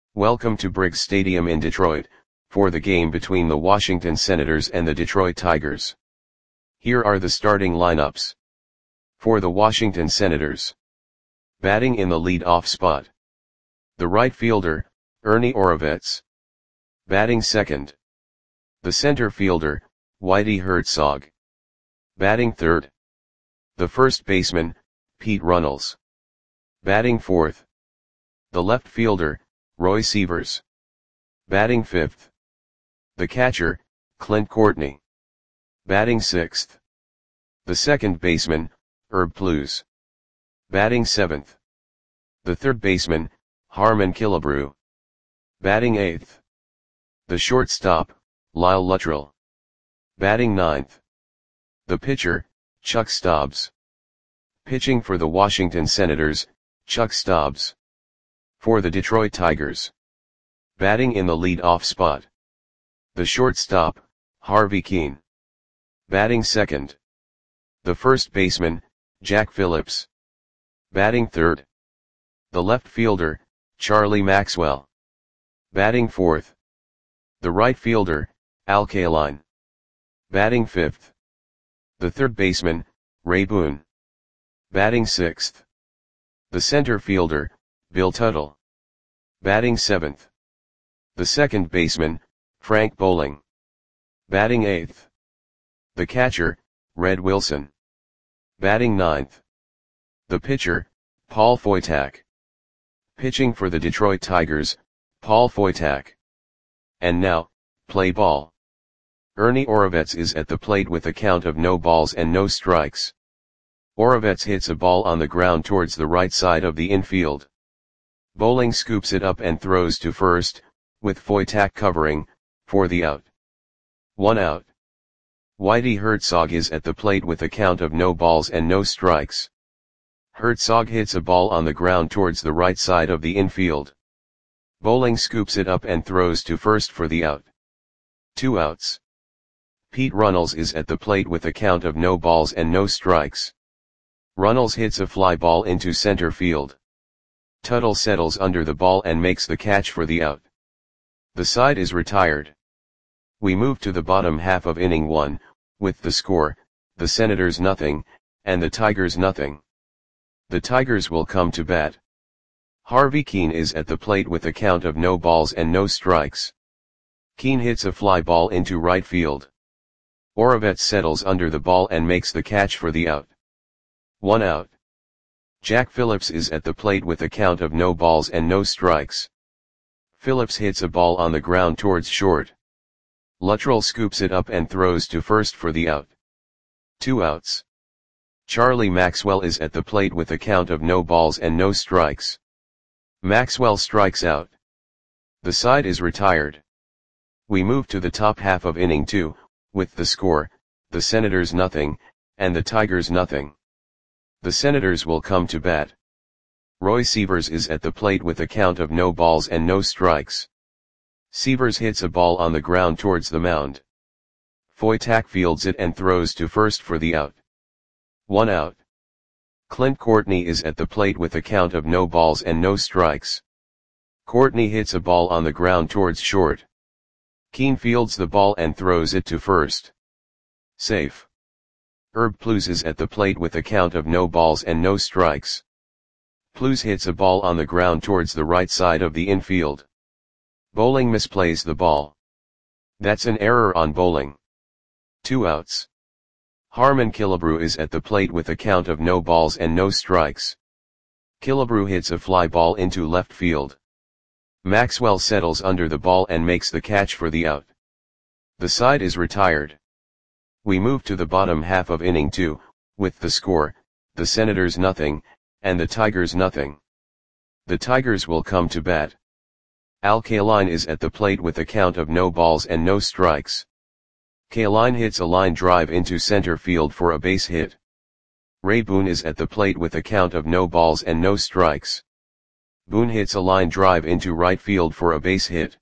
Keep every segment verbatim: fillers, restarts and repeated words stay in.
Welcome to Briggs Stadium in Detroit, for the game between the Washington Senators and the Detroit Tigers. Here are the starting lineups. For the Washington Senators. Batting in the lead-off spot. The right fielder, Ernie Orovets. Batting second. The center fielder, Whitey Herzog. Batting third. The first baseman, Pete Runnels. Batting fourth. The left fielder, Roy Sievers. Batting fifth. The catcher, Clint Courtney. Batting sixth. The second baseman, Herb Plews. Batting seventh. The third baseman, Harmon Killebrew. Batting eighth. The shortstop, Lyle Luttrell. Batting ninth. The pitcher, Chuck Stobbs. Pitching for the Washington Senators, Chuck Stobbs. For the Detroit Tigers. Batting in the lead-off spot. The shortstop, Harvey Kuenn. Batting second. The first baseman, Jack Phillips. Batting third. The left fielder, Charlie Maxwell. Batting fourth. The right fielder, Al Kaline. Batting fifth. The third baseman, Ray Boone. Batting sixth. The center fielder, Bill Tuttle. Batting seventh. The second baseman, Frank Bowling. Batting eighth. The catcher, Red Wilson. Batting ninth. The pitcher, Paul Foytak. Pitching for the Detroit Tigers, Paul Foytak. And now, play ball. Ernie Orovets is at the plate with a count of no balls and no strikes. Orovets hits a ball on the ground towards the right side of the infield. Bowling scoops it up and throws to first, with Foytak covering, for the out. One out. Whitey Herzog is at the plate with a count of no balls and no strikes. Herzog hits a ball on the ground towards the right side of the infield. Bowling scoops it up and throws to first for the out. Two outs. Pete Runnels is at the plate with a count of no balls and no strikes. Runnels hits a fly ball into center field. Tuttle settles under the ball and makes the catch for the out. The side is retired. We move to the bottom half of inning one, with the score, the Senators nothing, and the Tigers nothing. The Tigers will come to bat. Harvey Kuenn is at the plate with a count of no balls and no strikes. Kuenn hits a fly ball into right field. Orovets settles under the ball and makes the catch for the out. One out. Jack Phillips is at the plate with a count of no balls and no strikes. Phillips hits a ball on the ground towards short. Luttrell scoops it up and throws to first for the out. Two outs. Charlie Maxwell is at the plate with a count of no balls and no strikes. Maxwell strikes out. The side is retired. We move to the top half of inning two, with the score, the Senators nothing, and the Tigers nothing. The Senators will come to bat. Roy Sievers is at the plate with a count of no balls and no strikes. Sievers hits a ball on the ground towards the mound. Foytak fields it and throws to first for the out. One out. Clint Courtney is at the plate with a count of no balls and no strikes. Courtney hits a ball on the ground towards short. Kuenn fields the ball and throws it to first. Safe. Herb Plews is at the plate with a count of no balls and no strikes. Plews hits a ball on the ground towards the right side of the infield. Bowling misplays the ball. That's an error on Bowling. Two outs. Harmon Killebrew is at the plate with a count of no balls and no strikes. Killebrew hits a fly ball into left field. Maxwell settles under the ball and makes the catch for the out. The side is retired. We move to the bottom half of inning two, with the score, the Senators nothing, and the Tigers nothing. The Tigers will come to bat. Al Kaline is at the plate with a count of no balls and no strikes. Kaline hits a line drive into center field for a base hit. Ray Boone is at the plate with a count of no balls and no strikes. Boone hits a line drive into right field for a base hit.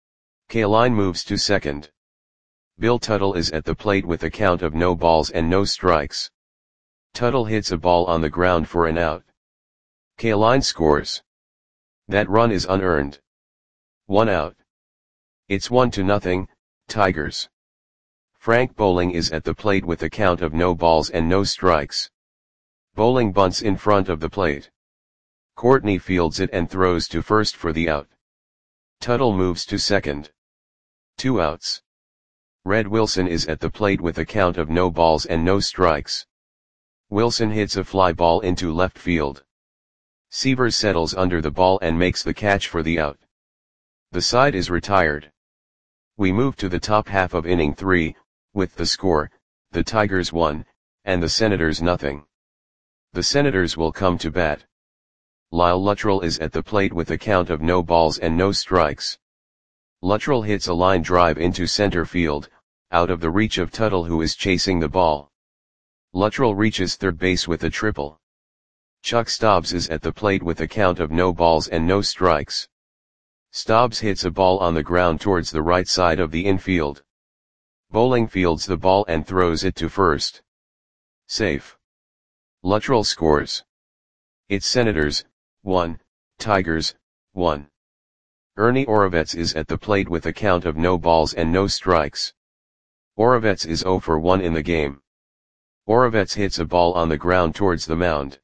Kaline moves to second. Bill Tuttle is at the plate with a count of no balls and no strikes. Tuttle hits a ball on the ground for an out. Kaline scores. That run is unearned. One out. It's one to nothing, Tigers. Frank Bowling is at the plate with a count of no balls and no strikes. Bowling bunts in front of the plate. Courtney fields it and throws to first for the out. Tuttle moves to second. Two outs. Red Wilson is at the plate with a count of no balls and no strikes. Wilson hits a fly ball into left field. Sievers settles under the ball and makes the catch for the out. The side is retired. We move to the top half of inning three, with the score, the Tigers one, and the Senators nothing. The Senators will come to bat. Lyle Luttrell is at the plate with a count of no balls and no strikes. Luttrell hits a line drive into center field, out of the reach of Tuttle who is chasing the ball. Luttrell reaches third base with a triple. Chuck Stobbs is at the plate with a count of no balls and no strikes. Stobbs hits a ball on the ground towards the right side of the infield. Bowling fields the ball and throws it to first. Safe. Luttrell scores. It's Senators, one, Tigers, one. Ernie Oravets is at the plate with a count of no balls and no strikes. Oravets is zero for one in the game. Oravets hits a ball on the ground towards the mound.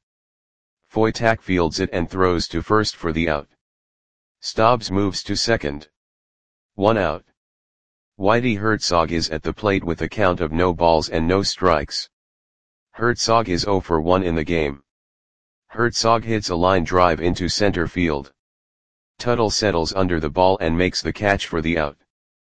Foytak fields it and throws to first for the out. Stobbs moves to second. One out. Whitey Herzog is at the plate with a count of no balls and no strikes. Herzog is zero for one in the game. Herzog hits a line drive into center field. Tuttle settles under the ball and makes the catch for the out.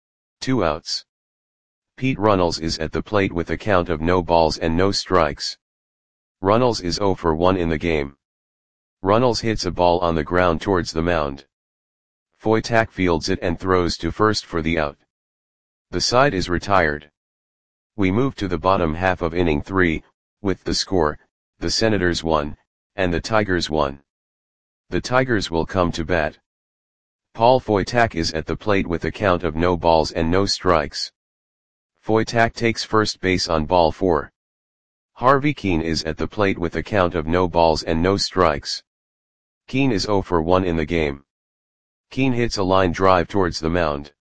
Two outs. Pete Runnels is at the plate with a count of no balls and no strikes. Runnels is zero for one in the game. Runnels hits a ball on the ground towards the mound. Foytak fields it and throws to first for the out. The side is retired. We move to the bottom half of inning three, with the score, the Senators one, and the Tigers one. The Tigers will come to bat. Paul Foytak is at the plate with a count of no balls and no strikes. Foytak takes first base on ball four. Harvey Keene is at the plate with a count of no balls and no strikes. Keene is zero for one in the game. Keene hits a line drive towards the mound.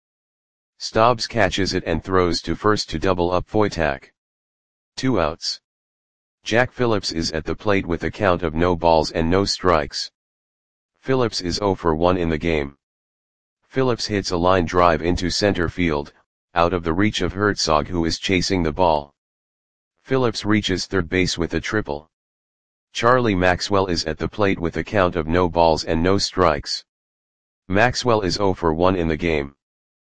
Stobbs catches it and throws to first to double up Foytak. Two outs. Jack Phillips is at the plate with a count of no balls and no strikes. Phillips is zero for one in the game. Phillips hits a line drive into center field, out of the reach of Herzog who is chasing the ball. Phillips reaches third base with a triple. Charlie Maxwell is at the plate with a count of no balls and no strikes. Maxwell is zero for one in the game.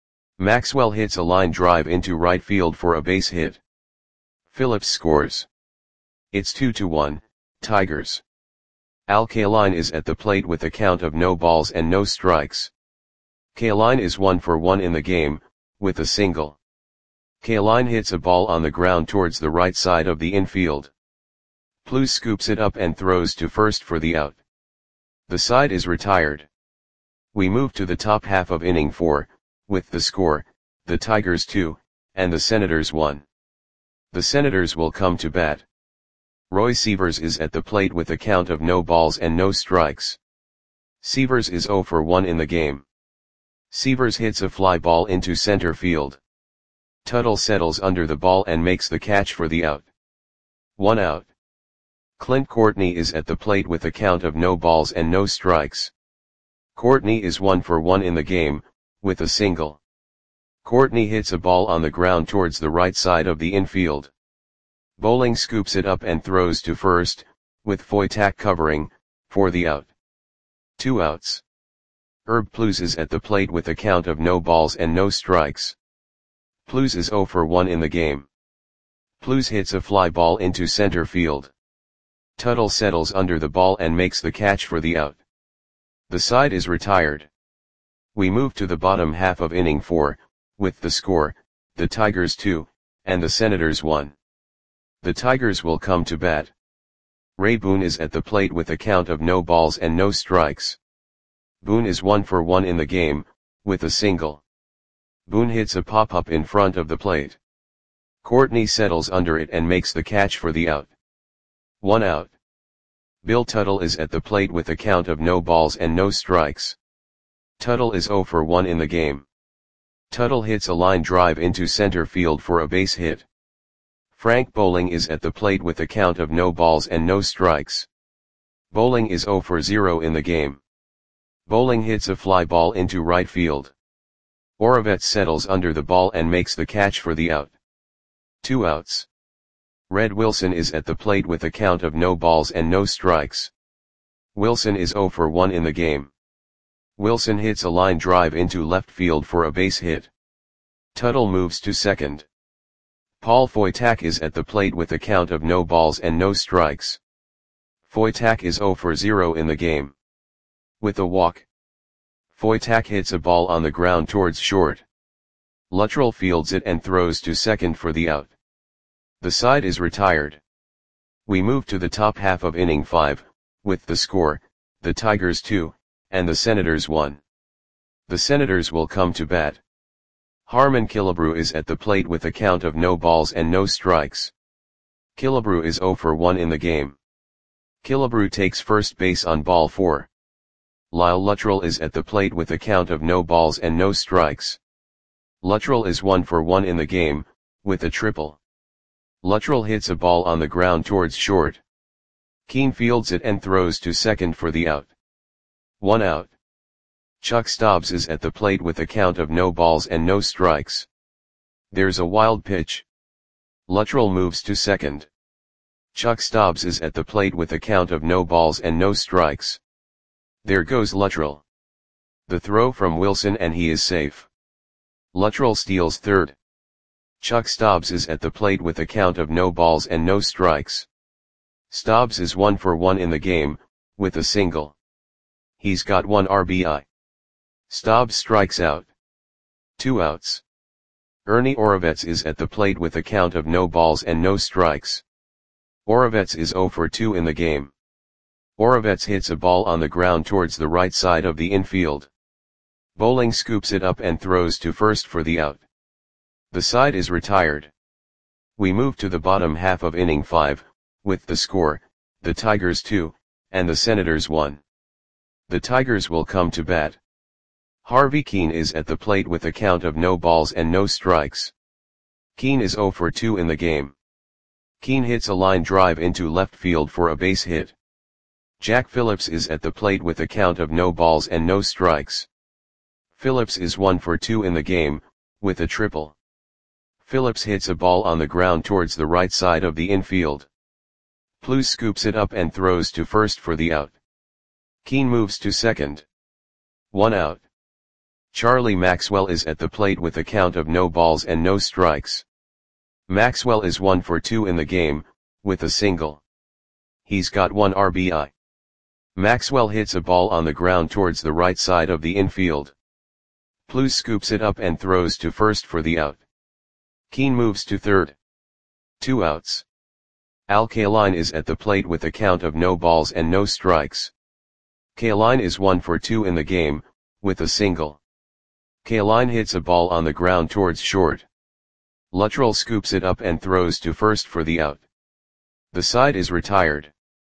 Maxwell hits a line drive into right field for a base hit. Phillips scores. It's two to one, Tigers. Al Kaline is at the plate with a count of no balls and no strikes. Kaline is one for one in the game, with a single. Kaline hits a ball on the ground towards the right side of the infield. Plews scoops it up and throws to first for the out. The side is retired. We move to the top half of inning four, with the score, the Tigers two, and the Senators one. The Senators will come to bat. Roy Sievers is at the plate with a count of no balls and no strikes. Sievers is zero for one in the game. Sievers hits a fly ball into center field. Tuttle settles under the ball and makes the catch for the out. One out. Clint Courtney is at the plate with a count of no balls and no strikes. Courtney is one for one in the game, with a single. Courtney hits a ball on the ground towards the right side of the infield. Bowling scoops it up and throws to first, with Foytak covering, for the out. Two outs. Herb Plews is at the plate with a count of no balls and no strikes. Plews is zero for one in the game. Plews hits a fly ball into center field. Tuttle settles under the ball and makes the catch for the out. The side is retired. We move to the bottom half of inning four, with the score, the Tigers two, and the Senators one. The Tigers will come to bat. Ray Boone is at the plate with a count of no balls and no strikes. Boone is one for one in the game, with a single. Boone hits a pop-up in front of the plate. Courtney settles under it and makes the catch for the out. One out. Bill Tuttle is at the plate with a count of no balls and no strikes. Tuttle is zero for one in the game. Tuttle hits a line drive into center field for a base hit. Frank Bowling is at the plate with a count of no balls and no strikes. Bowling is zero for zero in the game. Bowling hits a fly ball into right field. Oravets settles under the ball and makes the catch for the out. Two outs. Red Wilson is at the plate with a count of no balls and no strikes. Wilson is zero for one in the game. Wilson hits a line drive into left field for a base hit. Tuttle moves to second. Paul Foytak is at the plate with a count of no balls and no strikes. Foytak is zero for zero in the game. With a walk, Foytak hits a ball on the ground towards short. Luttrell fields it and throws to second for the out. The side is retired. We move to the top half of inning five, with the score, the Tigers two, and the Senators one. The Senators will come to bat. Harmon Killebrew is at the plate with a count of no balls and no strikes. Killebrew is zero for one in the game. Killebrew takes first base on ball four. Lyle Luttrell is at the plate with a count of no balls and no strikes. Luttrell is one for one in the game, with a triple. Luttrell hits a ball on the ground towards short. Keane fields it and throws to second for the out. One out. Chuck Stobbs is at the plate with a count of no balls and no strikes. There's a wild pitch. Luttrell moves to second. Chuck Stobbs is at the plate with a count of no balls and no strikes. There goes Luttrell. The throw from Wilson and he is safe. Luttrell steals third. Chuck Stobbs is at the plate with a count of no balls and no strikes. Stobbs is one for one in the game, with a single. He's got one R B I. Stobbs strikes out. Two outs. Ernie Oravets is at the plate with a count of no balls and no strikes. Oravets is zero for two in the game. Oravets hits a ball on the ground towards the right side of the infield. Bowling scoops it up and throws to first for the out. The side is retired. We move to the bottom half of inning five, with the score, the Tigers two, and the Senators one. The Tigers will come to bat. Harvey Keane is at the plate with a count of no balls and no strikes. Keane is zero for two in the game. Keane hits a line drive into left field for a base hit. Jack Phillips is at the plate with a count of no balls and no strikes. Phillips is one for two in the game, with a triple. Phillips hits a ball on the ground towards the right side of the infield. Plews scoops it up and throws to first for the out. Keane moves to second. One out. Charlie Maxwell is at the plate with a count of no balls and no strikes. Maxwell is one for two in the game, with a single. He's got one R B I. Maxwell hits a ball on the ground towards the right side of the infield. Plews scoops it up and throws to first for the out. Keane moves to third. Two outs. Al Kaline is at the plate with a count of no balls and no strikes. Kaline is one for two in the game, with a single. Kaline hits a ball on the ground towards short. Luttrell scoops it up and throws to first for the out. The side is retired.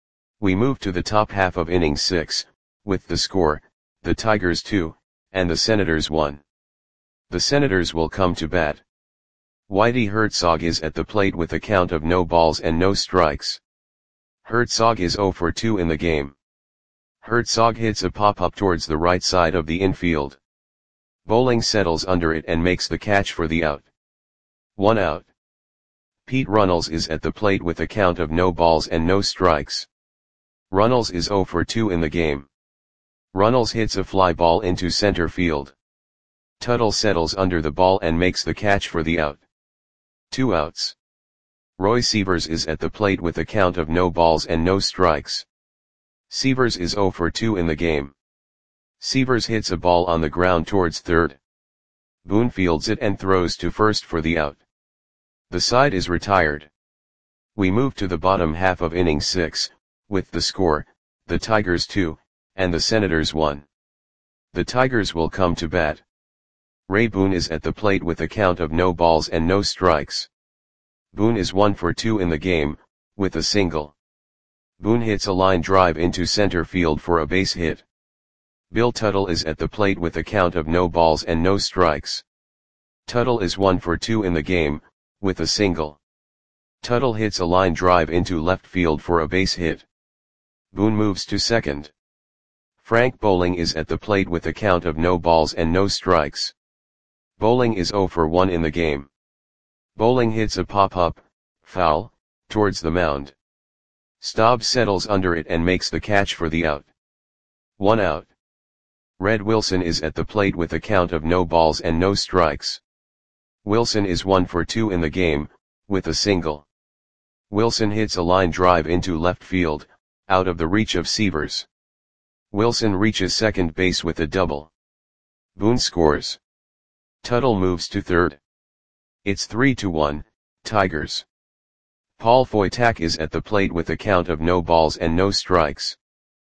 We move to the top half of inning six, with the score, the Tigers two, and the Senators one. The Senators will come to bat. Whitey Herzog is at the plate with a count of no balls and no strikes. Herzog is zero for two in the game. Herzog hits a pop-up towards the right side of the infield. Bowling settles under it and makes the catch for the out. One out. Pete Runnels is at the plate with a count of no balls and no strikes. Runnels is zero for two in the game. Runnels hits a fly ball into center field. Tuttle settles under the ball and makes the catch for the out. Two outs. Roy Sievers is at the plate with a count of no balls and no strikes. Sievers is zero for two in the game. Sievers hits a ball on the ground towards third. Boone fields it and throws to first for the out. The side is retired. We move to the bottom half of inning six, with the score, the Tigers two, and the Senators one. The Tigers will come to bat. Ray Boone is at the plate with a count of no balls and no strikes. Boone is one for two in the game, with a single. Boone hits a line drive into center field for a base hit. Bill Tuttle is at the plate with a count of no balls and no strikes. Tuttle is one for two in the game, with a single. Tuttle hits a line drive into left field for a base hit. Boone moves to second. Frank Bowling is at the plate with a count of no balls and no strikes. Bowling is zero for one in the game. Bowling hits a pop-up, foul, towards the mound. Staub settles under it and makes the catch for the out. One out. Red Wilson is at the plate with a count of no balls and no strikes. Wilson is one for two in the game, with a single. Wilson hits a line drive into left field, out of the reach of Sievers. Wilson reaches second base with a double. Boone scores. Tuttle moves to third. It's three to one, Tigers. Paul Foytak is at the plate with a count of no balls and no strikes.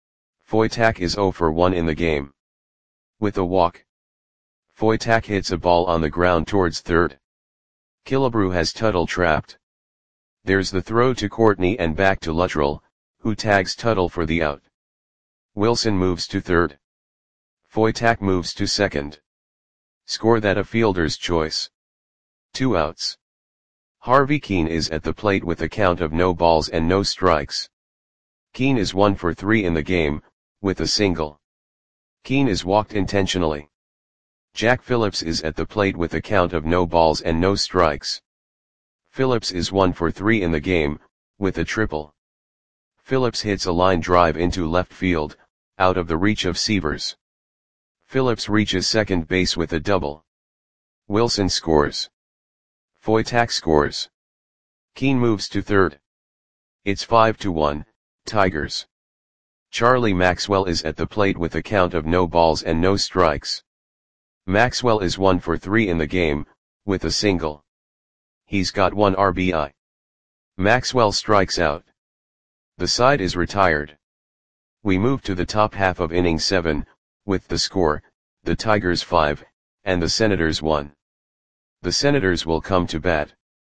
Foytak is zero for one in the game. With a walk. Foytak hits a ball on the ground towards third. Killebrew has Tuttle trapped. There's the throw to Courtney and back to Luttrell, who tags Tuttle for the out. Wilson moves to third. Foytak moves to second. Score that a fielder's choice. Two outs. Harvey Keene is at the plate with a count of no balls and no strikes. Keene is one for three in the game, with a single. Keene is walked intentionally. Jack Phillips is at the plate with a count of no balls and no strikes. Phillips is one for three in the game, with a triple. Phillips hits a line drive into left field, out of the reach of Sievers. Phillips reaches second base with a double. Wilson scores. Foytak scores. Keene moves to third. It's five to one, Tigers. Charlie Maxwell is at the plate with a count of no balls and no strikes. Maxwell is one for three in the game, with a single. He's got one R B I. Maxwell strikes out. The side is retired. We move to the top half of inning seven, with the score, the Tigers five, and the Senators one. The Senators will come to bat.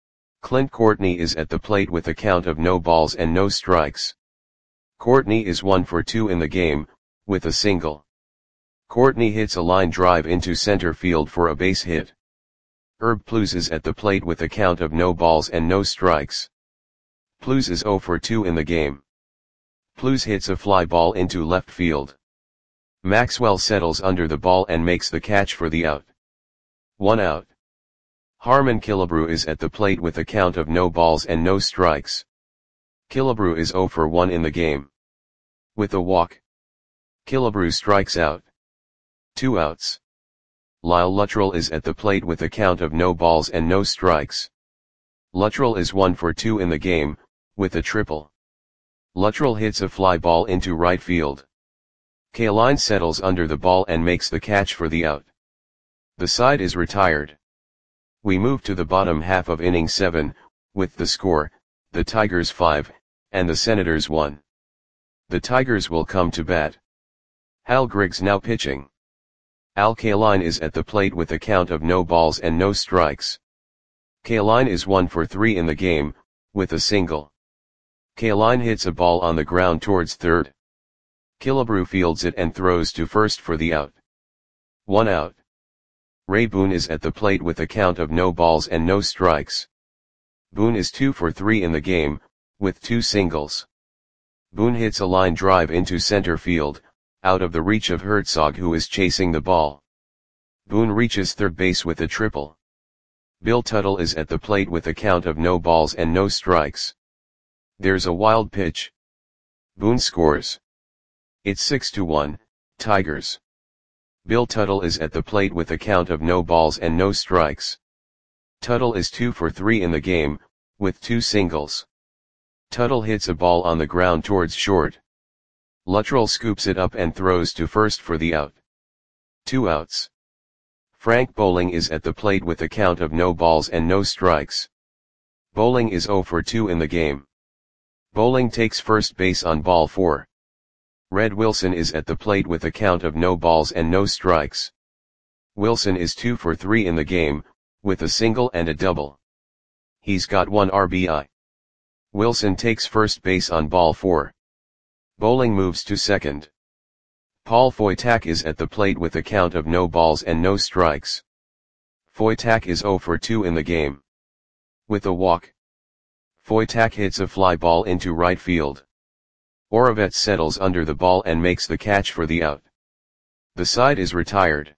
Clint Courtney is at the plate with a count of no balls and no strikes. Courtney is one for two in the game, with a single. Courtney hits a line drive into center field for a base hit. Herb Plews is at the plate with a count of no balls and no strikes. Plews is zero for two in the game. Plews hits a fly ball into left field. Maxwell settles under the ball and makes the catch for the out. One out. Harmon Killebrew is at the plate with a count of no balls and no strikes. Killebrew is zero for one in the game. With a walk. Killebrew strikes out. Two outs. Lyle Luttrell is at the plate with a count of no balls and no strikes. Luttrell is one for two in the game, with a triple. Luttrell hits a fly ball into right field. Kaline settles under the ball and makes the catch for the out. The side is retired. We move to the bottom half of inning seven, with the score, the Tigers five, and the Senators one. The Tigers will come to bat. Hal Griggs now pitching. Al Kaline is at the plate with a count of no balls and no strikes. Kaline is one for three in the game, with a single. Kaline hits a ball on the ground towards third. Killebrew fields it and throws to first for the out. One out. Ray Boone is at the plate with a count of no balls and no strikes. Boone is two for three in the game, with two singles. Boone hits a line drive into center field, out of the reach of Herzog, who is chasing the ball. Boone reaches third base with a triple. Bill Tuttle is at the plate with a count of no balls and no strikes. There's a wild pitch. Boone scores. It's six to one, Tigers. Bill Tuttle is at the plate with a count of no balls and no strikes. Tuttle is two for three in the game, with two singles. Tuttle hits a ball on the ground towards short. Luttrell scoops it up and throws to first for the out. Two outs. Frank Bowling is at the plate with a count of no balls and no strikes. Bowling is zero for two in the game. Bowling takes first base on ball four. Red Wilson is at the plate with a count of no balls and no strikes. Wilson is two for three in the game, with a single and a double. He's got one R B I. Wilson takes first base on ball four. Bowling moves to second. Paul Foytak is at the plate with a count of no balls and no strikes. Foytak is zero for two in the game. With a walk, Foytak hits a fly ball into right field. Oravets settles under the ball and makes the catch for the out. The side is retired.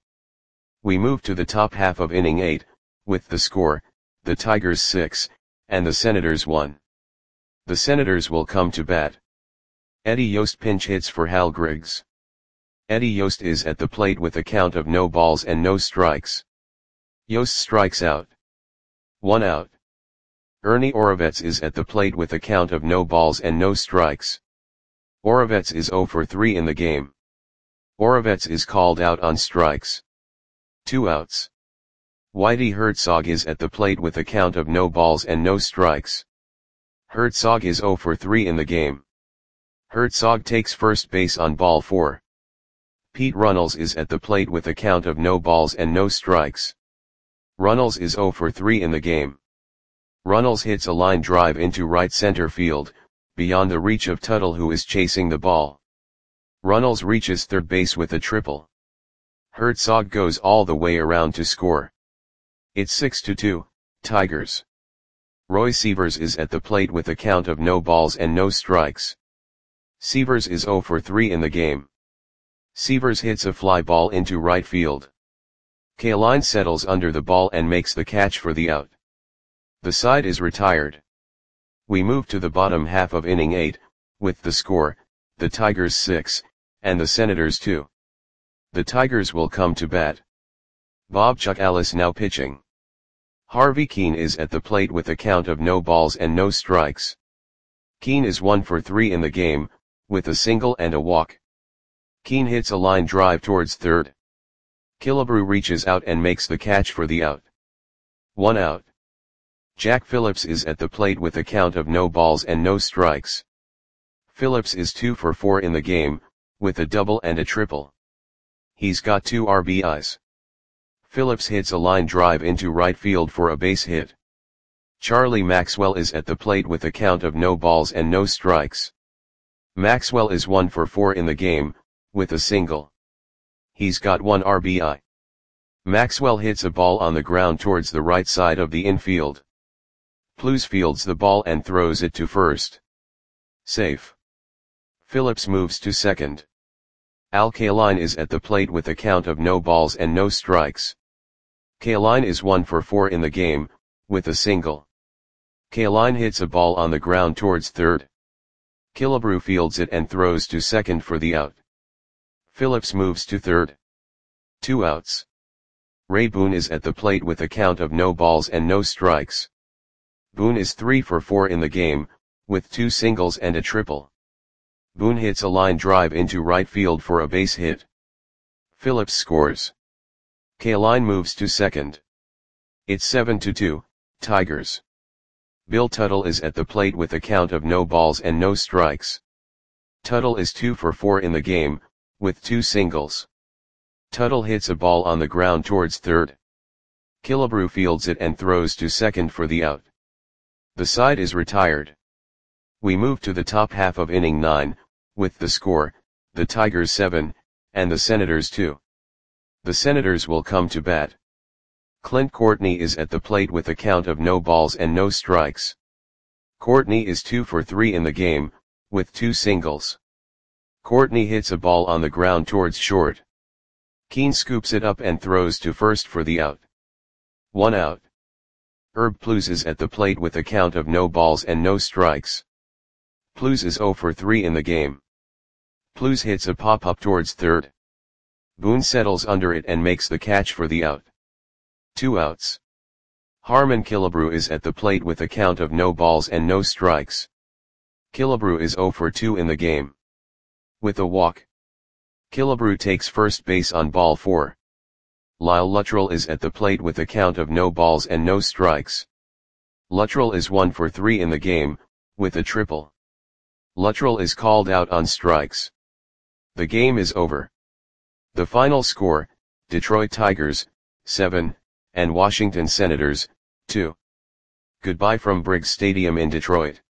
We move to the top half of inning eight, with the score, the Tigers six, and the Senators one. The Senators will come to bat. Eddie Yost pinch hits for Hal Griggs. Eddie Yost is at the plate with a count of no balls and no strikes. Yost strikes out. One out. Ernie Oravets is at the plate with a count of no balls and no strikes. Oravets is zero for three in the game. Oravets is called out on strikes. Two outs. Whitey Herzog is at the plate with a count of no balls and no strikes. Herzog is zero for three in the game. Herzog takes first base on ball four. Pete Runnels is at the plate with a count of no balls and no strikes. Runnels is zero for three in the game. Runnels hits a line drive into right center field, beyond the reach of Tuttle, who is chasing the ball. Runnels reaches third base with a triple. Herzog goes all the way around to score. It's six to two, Tigers. Roy Sievers is at the plate with a count of no balls and no strikes. Sievers is zero for three in the game. Sievers hits a fly ball into right field. Kaline settles under the ball and makes the catch for the out. The side is retired. We move to the bottom half of inning eight, with the score, the Tigers six, and the Senators two. The Tigers will come to bat. Bob Chuck Ellis now pitching. Harvey Keene is at the plate with a count of no balls and no strikes. Keene is one for three in the game, with a single and a walk. Keene hits a line drive towards third. Killebrew reaches out and makes the catch for the out. One out. Jack Phillips is at the plate with a count of no balls and no strikes. Phillips is two for four in the game, with a double and a triple. He's got two R B Is. Phillips hits a line drive into right field for a base hit. Charlie Maxwell is at the plate with a count of no balls and no strikes. Maxwell is one for four in the game, with a single. He's got one R B I. Maxwell hits a ball on the ground towards the right side of the infield. Plews fields the ball and throws it to first. Safe. Phillips moves to second. Al Kaline is at the plate with a count of no balls and no strikes. Kaline is one for four in the game, with a single. Kaline hits a ball on the ground towards third. Killebrew fields it and throws to second for the out. Phillips moves to third. Two outs. Ray Boone is at the plate with a count of no balls and no strikes. Boone is three for four in the game, with two singles and a triple. Boone hits a line drive into right field for a base hit. Phillips scores. Kaline moves to second. It's seven to two, Tigers. Bill Tuttle is at the plate with a count of no balls and no strikes. Tuttle is two for four in the game, with two singles. Tuttle hits a ball on the ground towards third. Killebrew fields it and throws to second for the out. The side is retired. We move to the top half of inning nine, with the score, the Tigers seven, and the Senators two. The Senators will come to bat. Clint Courtney is at the plate with a count of no balls and no strikes. Courtney is two for three in the game, with two singles. Courtney hits a ball on the ground towards short. Keene scoops it up and throws to first for the out. One out. Herb Plews is at the plate with a count of no balls and no strikes. Plews is zero for three in the game. Plews hits a pop-up towards third. Boone settles under it and makes the catch for the out. Two outs. Harmon Killebrew is at the plate with a count of no balls and no strikes. Killebrew is zero for two in the game. With a walk, Killebrew takes first base on ball four. Lyle Luttrell is at the plate with a count of no balls and no strikes. Luttrell is one for three in the game, with a triple. Luttrell is called out on strikes. The game is over. The final score, Detroit Tigers, seven, and Washington Senators, two. Goodbye from Briggs Stadium in Detroit.